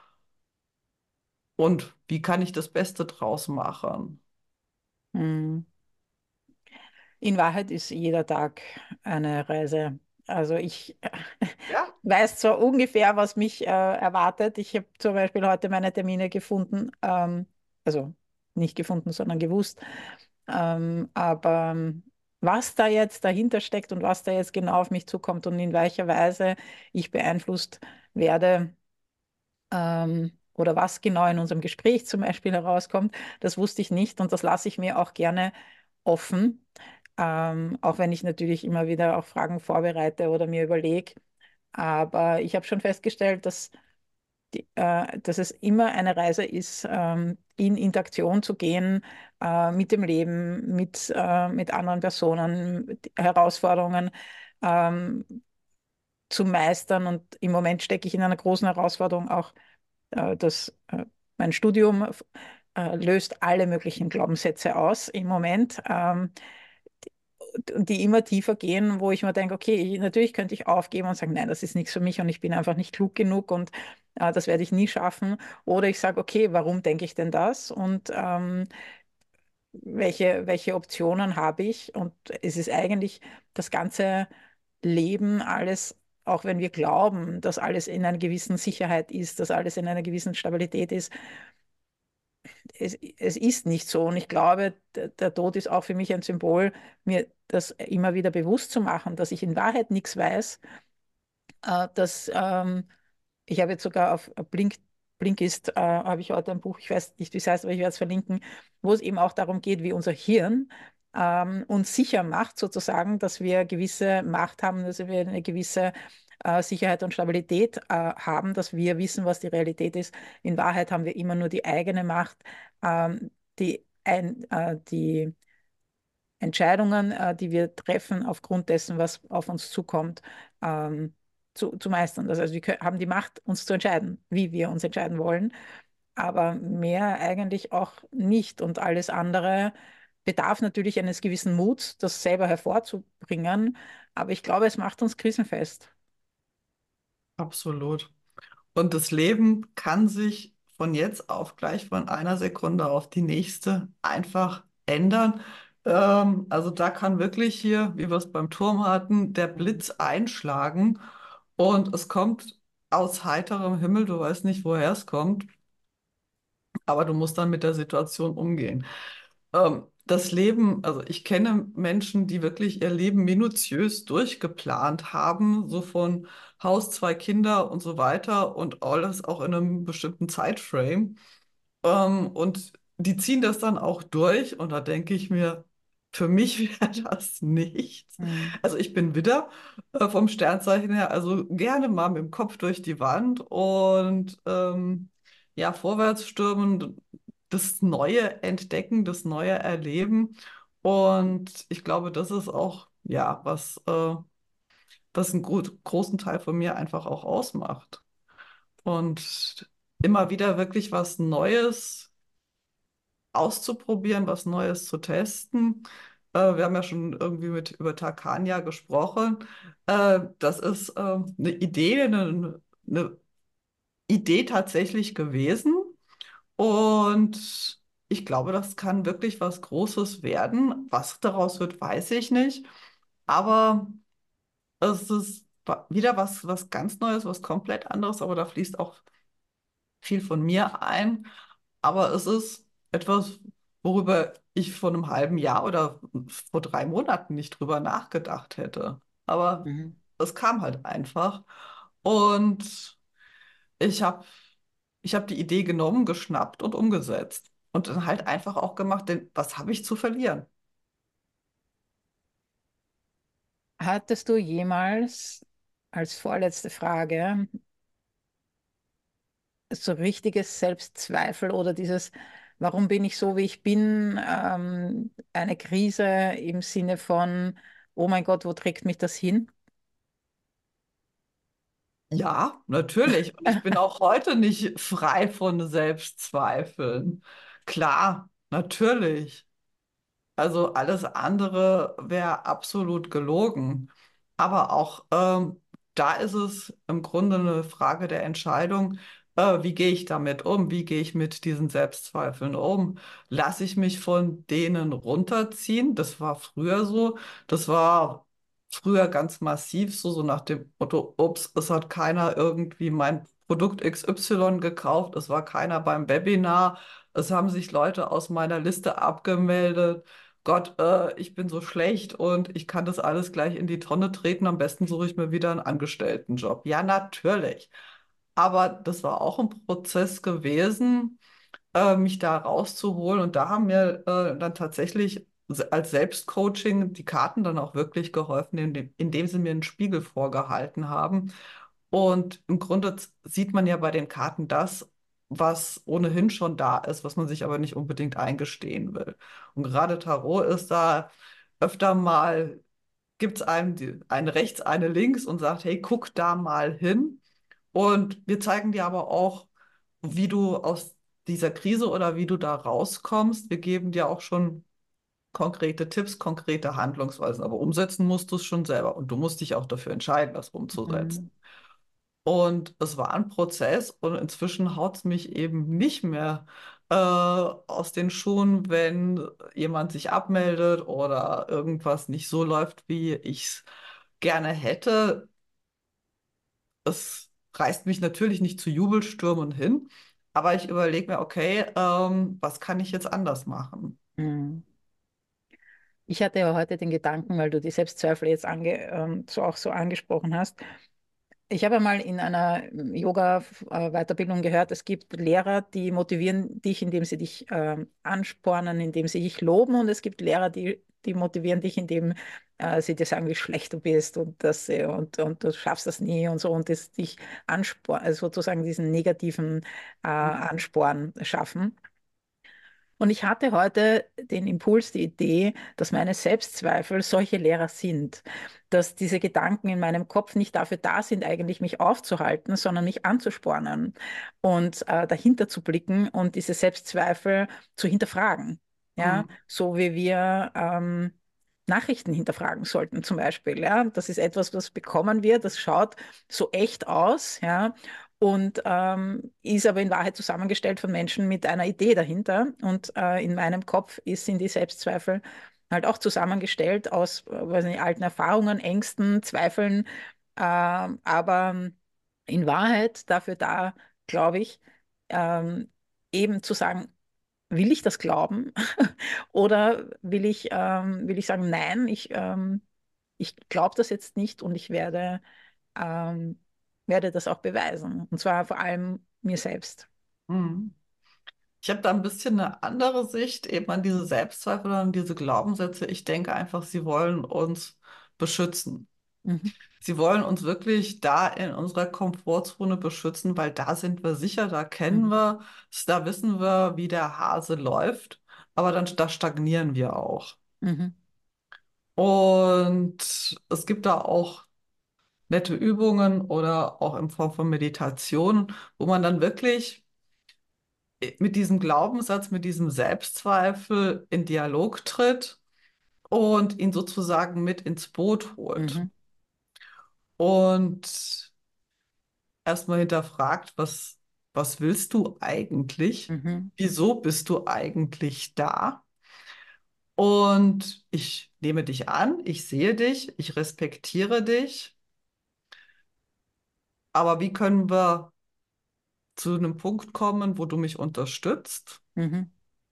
und wie kann ich das Beste draus machen? Mhm. In Wahrheit ist jeder Tag eine Reise. Also ich Ja, weiß zwar ungefähr, was mich äh, erwartet. Ich habe zum Beispiel heute meine Termine gefunden, ähm, also nicht gefunden, sondern gewusst. Ähm, aber ähm, was da jetzt dahinter steckt und was da jetzt genau auf mich zukommt und in welcher Weise ich beeinflusst werde, ähm, oder was genau in unserem Gespräch zum Beispiel herauskommt, das wusste ich nicht und das lasse ich mir auch gerne offen, ähm, auch wenn ich natürlich immer wieder auch Fragen vorbereite oder mir überlege. Aber ich habe schon festgestellt, dass, die, äh, dass es immer eine Reise ist, ähm, in Interaktion zu gehen, äh, mit dem Leben, mit, äh, mit anderen Personen, mit Herausforderungen ähm, zu meistern. Und im Moment stecke ich in einer großen Herausforderung auch, äh, das, äh, mein Studium äh, löst alle möglichen Glaubenssätze aus im Moment. Ähm, und die immer tiefer gehen, wo ich mir denke, okay, ich, natürlich könnte ich aufgeben und sagen, nein, das ist nichts für mich und ich bin einfach nicht klug genug und äh, das werde ich nie schaffen. Oder ich sage, okay, warum denke ich denn das? Und ähm, welche, welche Optionen habe ich? Und es ist eigentlich das ganze Leben, alles, auch wenn wir glauben, dass alles in einer gewissen Sicherheit ist, dass alles in einer gewissen Stabilität ist, es, es ist nicht so. Und ich glaube, der, der Tod ist auch für mich ein Symbol, mir das immer wieder bewusst zu machen, dass ich in Wahrheit nichts weiß, äh, dass ähm, ich habe jetzt sogar auf Blink, Blinkist, äh, habe ich heute ein Buch, ich weiß nicht, wie es heißt, aber ich werde es verlinken, wo es eben auch darum geht, wie unser Hirn ähm, uns sicher macht, sozusagen, dass wir gewisse Macht haben, dass wir eine gewisse äh, Sicherheit und Stabilität äh, haben, dass wir wissen, was die Realität ist. In Wahrheit haben wir immer nur die eigene Macht, ähm, die, ein, äh, die Entscheidungen, äh, die wir treffen aufgrund dessen, was auf uns zukommt, ähm, zu, zu meistern. Das heißt, wir können, haben die Macht, uns zu entscheiden, wie wir uns entscheiden wollen, aber mehr eigentlich auch nicht. Und alles andere bedarf natürlich eines gewissen Muts, das selber hervorzubringen. Aber ich glaube, es macht uns krisenfest. absolut. Und das Leben kann sich von jetzt auf gleich von einer Sekunde auf die nächste einfach ändern. Ähm, also da kann wirklich hier, wie wir es beim Turm hatten, der Mhm. Blitz einschlagen und es kommt aus heiterem Himmel, du weißt nicht, woher es kommt, aber du musst dann mit der Situation umgehen. Ähm, das Leben, also ich kenne Menschen, die wirklich ihr Leben minutiös durchgeplant haben, so von Haus, zwei Kinder und so weiter und alles auch in einem bestimmten Zeitframe. Ähm, und die ziehen das dann auch durch und da denke ich mir, für mich wäre das nichts. Mhm. Also ich bin Widder äh, vom Sternzeichen her, also gerne mal mit dem Kopf durch die Wand und ähm, ja, vorwärts stürmen, das Neue entdecken, das Neue erleben. Und ich glaube, das ist auch, ja, was, äh, was einen gro großen Teil von mir einfach auch ausmacht. Und immer wieder wirklich was Neues auszuprobieren, was Neues zu testen. Äh, wir haben ja schon irgendwie mit über Tarkania gesprochen. Äh, das ist äh, eine Idee, eine, eine Idee tatsächlich gewesen. Und ich glaube, das kann wirklich was Großes werden. Was daraus wird, weiß ich nicht. Aber es ist wa- wieder was, was ganz Neues, was komplett anderes, aber da fließt auch viel von mir ein. Aber es ist etwas, worüber ich vor einem halben Jahr oder vor drei Monaten nicht drüber nachgedacht hätte. Aber Mhm. es kam halt einfach. Und ich habe ich hab die Idee genommen, geschnappt und umgesetzt. Und dann halt einfach auch gemacht, denn was habe ich zu verlieren? Hattest du jemals als vorletzte Frage so richtiges Selbstzweifel oder dieses, warum bin ich so, wie ich bin, ähm, eine Krise im Sinne von, oh mein Gott, wo trägt mich das hin? Ja, natürlich. Und ich bin auch heute nicht frei von Selbstzweifeln. Klar, natürlich. Also alles andere wäre absolut gelogen. Aber auch ähm, da ist es im Grunde eine Frage der Entscheidung. Äh, wie gehe ich damit um? Wie gehe ich mit diesen Selbstzweifeln um? Lasse ich mich von denen runterziehen? Das war früher so. Das war früher ganz massiv so, so nach dem Motto, ups, es hat keiner irgendwie mein Produkt X Y gekauft, es war keiner beim Webinar, es haben sich Leute aus meiner Liste abgemeldet. Gott, äh, ich bin so schlecht und ich kann das alles gleich in die Tonne treten. Am besten suche ich mir wieder einen Angestelltenjob. Ja, natürlich. Aber das war auch ein Prozess gewesen, äh, mich da rauszuholen. Und da haben mir äh, dann tatsächlich se- als Selbstcoaching die Karten dann auch wirklich geholfen, indem, indem sie mir einen Spiegel vorgehalten haben. Und im Grunde z- sieht man ja bei den Karten das, was ohnehin schon da ist, was man sich aber nicht unbedingt eingestehen will. Und gerade Tarot ist da öfter mal, gibt es einem die, eine rechts, eine links und sagt, hey, guck da mal hin. Und wir zeigen dir aber auch, wie du aus dieser Krise oder wie du da rauskommst. Wir geben dir auch schon konkrete Tipps, konkrete Handlungsweisen, aber umsetzen musst du es schon selber und du musst dich auch dafür entscheiden, das umzusetzen. Mhm. Und es war ein Prozess und inzwischen haut es mich eben nicht mehr äh, aus den Schuhen, wenn jemand sich abmeldet oder irgendwas nicht so läuft, wie ich es gerne hätte. Es reißt mich natürlich nicht zu Jubelstürmen hin, aber ich überlege mir, okay, ähm, was kann ich jetzt anders machen? Mhm. Ich hatte ja heute den Gedanken, weil du die Selbstzweifel jetzt ange, ähm, so auch so angesprochen hast. Ich habe mal in einer Yoga-Weiterbildung gehört, es gibt Lehrer, die motivieren dich, indem sie dich ähm, anspornen, indem sie dich loben. Und es gibt Lehrer, die, die motivieren dich, indem äh, sie dir sagen, wie schlecht du bist und, das, äh, und, und du schaffst das nie und so. Und das dich anspornen, also sozusagen diesen negativen äh, Ansporn schaffen. Und ich hatte heute den Impuls, die Idee, dass meine Selbstzweifel solche Lehrer sind, dass diese Gedanken in meinem Kopf nicht dafür da sind, eigentlich mich aufzuhalten, sondern mich anzuspornen und äh, dahinter zu blicken und diese Selbstzweifel zu hinterfragen. Ja, Mhm. so wie wir ähm, Nachrichten hinterfragen sollten, zum Beispiel. Ja, das ist etwas, was bekommen wir, das schaut so echt aus, ja, und ähm, ist aber in Wahrheit zusammengestellt von Menschen mit einer Idee dahinter. Und äh, in meinem Kopf ist, sind die Selbstzweifel halt auch zusammengestellt aus äh, weiß nicht, alten Erfahrungen, Ängsten, Zweifeln, äh, aber in Wahrheit dafür da, glaube ich, ähm, eben zu sagen, will ich das glauben oder will ich, ähm, will ich sagen, nein, ich, ähm, ich glaube das jetzt nicht und ich werde ähm, werde das auch beweisen. Und zwar vor allem mir selbst. Mhm. Ich habe da ein bisschen eine andere Sicht eben an diese Selbstzweifel und an diese Glaubenssätze. Ich denke einfach, sie wollen uns beschützen. Mhm. Sie wollen uns wirklich da in unserer Komfortzone beschützen, weil da sind wir sicher, da kennen Mhm. wir es, da wissen wir, wie der Hase läuft, aber dann da stagnieren wir auch. Mhm. Und es gibt da auch nette Übungen oder auch in Form von Meditation, wo man dann wirklich mit diesem Glaubenssatz, mit diesem Selbstzweifel in Dialog tritt und ihn sozusagen mit ins Boot holt. Mhm. Und erstmal hinterfragt, was, was willst du eigentlich? Mhm. Wieso bist du eigentlich da? Und ich nehme dich an, ich sehe dich, ich respektiere dich, aber wie können wir zu einem Punkt kommen, wo du mich unterstützt, Mhm.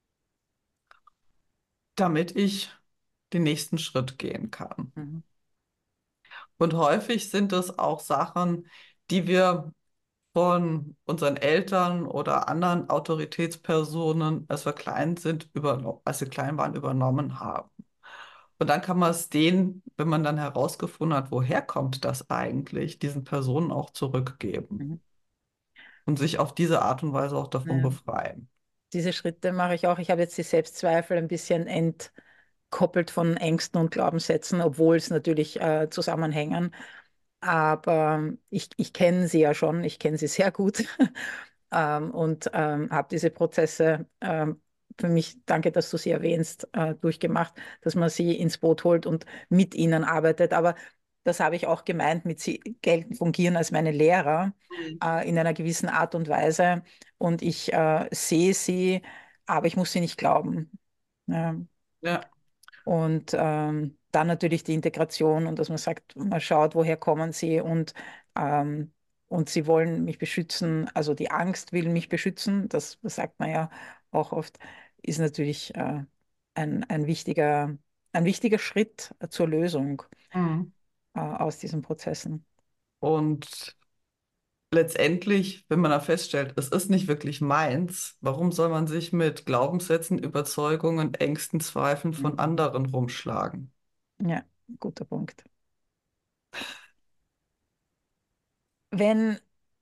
damit ich den nächsten Schritt gehen kann? Mhm. Und häufig sind es auch Sachen, die wir von unseren Eltern oder anderen Autoritätspersonen, als wir klein sind, überno- als wir klein waren, übernommen haben. Und dann kann man es denen, wenn man dann herausgefunden hat, woher kommt das eigentlich, diesen Personen auch zurückgeben Mhm. und sich auf diese Art und Weise auch davon Ja. befreien. Diese Schritte mache ich auch. Ich habe jetzt die Selbstzweifel ein bisschen entkoppelt von Ängsten und Glaubenssätzen, obwohl es natürlich äh, zusammenhängen. Aber ich, ich kenne sie ja schon, ich kenne sie sehr gut ähm, und ähm, habe diese Prozesse ähm, für mich, danke, dass du sie erwähnst, äh, durchgemacht, dass man sie ins Boot holt und mit ihnen arbeitet. Aber das habe ich auch gemeint mit sie gelten, fungieren als meine Lehrer Mhm. äh, in einer gewissen Art und Weise. Und ich äh, sehe sie, aber ich muss sie nicht glauben. Ja. Ja. Und ähm, dann natürlich die Integration und dass man sagt, man schaut, woher kommen sie und, ähm, und sie wollen mich beschützen, also die Angst will mich beschützen, das sagt man ja auch oft, ist natürlich äh, ein, ein wichtiger, ein wichtiger Schritt zur Lösung Mhm. äh, aus diesen Prozessen. Und letztendlich, wenn man da feststellt, es ist nicht wirklich meins, warum soll man sich mit Glaubenssätzen, Überzeugungen, Ängsten, Zweifeln von Mhm. anderen rumschlagen? Ja, guter Punkt. Wenn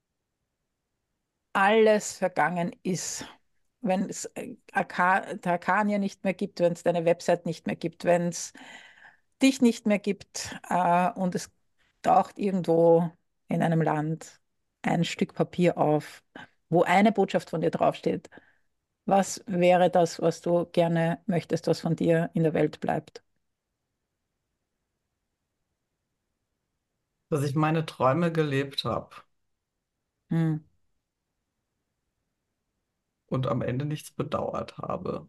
alles vergangen ist, wenn es äh, Arca- der Arcania nicht mehr gibt, wenn es deine Website nicht mehr gibt, wenn es dich nicht mehr gibt äh, und es taucht irgendwo in einem Land ein Stück Papier auf, wo eine Botschaft von dir draufsteht. Was wäre das, was du gerne möchtest, was von dir in der Welt bleibt? Dass ich meine Träume gelebt habe Hm. und am Ende nichts bedauert habe.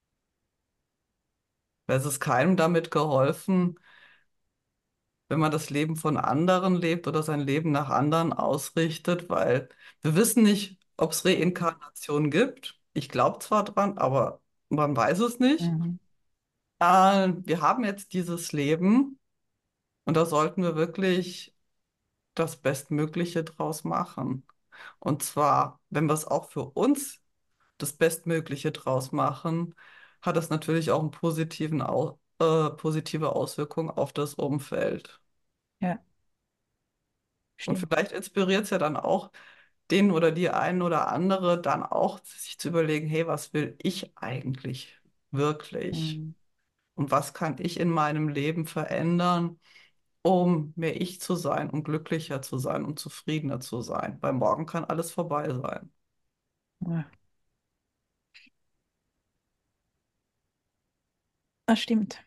Weil es ist keinem damit geholfen, wenn man das Leben von anderen lebt oder sein Leben nach anderen ausrichtet, weil wir wissen nicht, ob es Reinkarnation gibt. Ich glaube zwar dran, aber man weiß es nicht. Mhm. Äh, wir haben jetzt dieses Leben und da sollten wir wirklich das Bestmögliche draus machen. Und zwar, wenn wir es auch für uns das Bestmögliche draus machen, hat das natürlich auch einen positiven Au äh, positive Auswirkung auf das Umfeld. Ja, Und stimmt. vielleicht inspiriert es ja dann auch den oder die einen oder andere dann auch, sich zu überlegen, hey, was will ich eigentlich wirklich? Mhm. Und was kann ich in meinem Leben verändern, um mehr ich zu sein, um glücklicher zu sein, um zufriedener zu sein? Weil morgen kann alles vorbei sein. Ja, das stimmt.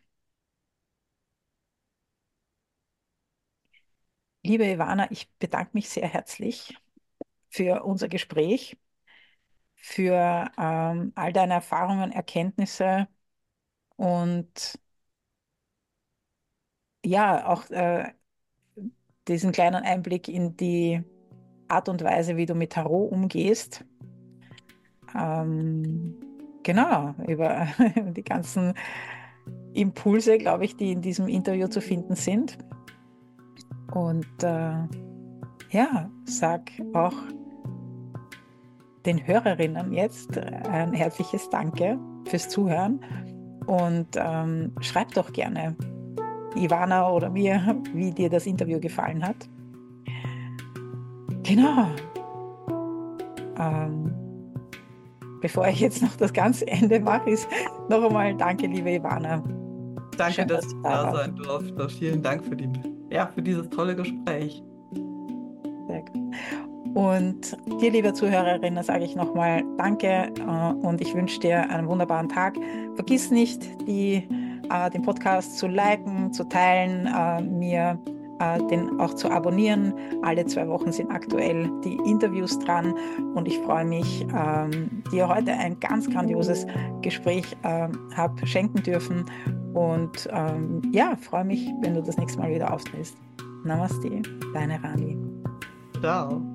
Liebe Ivana, ich bedanke mich sehr herzlich für unser Gespräch, für ähm, all deine Erfahrungen, Erkenntnisse und ja, auch äh, diesen kleinen Einblick in die Art und Weise, wie du mit Tarot umgehst. Ähm, genau, über die ganzen Impulse, glaube ich, die in diesem Interview zu finden sind. Und äh, ja, sag auch den Hörerinnen jetzt ein herzliches Danke fürs Zuhören und ähm, schreib doch gerne Ivana oder mir, wie dir das Interview gefallen hat. Genau. Ähm, bevor ich jetzt noch das ganze Ende mache, ist noch einmal danke, liebe Ivana. Danke, Schön, dass dass du ich da da warst. sein durfte. Vielen Dank für die, ja, für dieses tolle Gespräch. Sehr gut. Und dir, liebe Zuhörerin, sage ich nochmal Danke äh, und ich wünsche dir einen wunderbaren Tag. Vergiss nicht, die, äh, den Podcast zu liken, zu teilen, äh, mir äh, den auch zu abonnieren. Alle zwei Wochen sind aktuell die Interviews dran und ich freue mich, ähm, dir heute ein ganz grandioses Gespräch äh, habe schenken dürfen und ähm, ja, freue mich, wenn du das nächste Mal wieder auftrittst. Namaste, deine Rani. Ciao.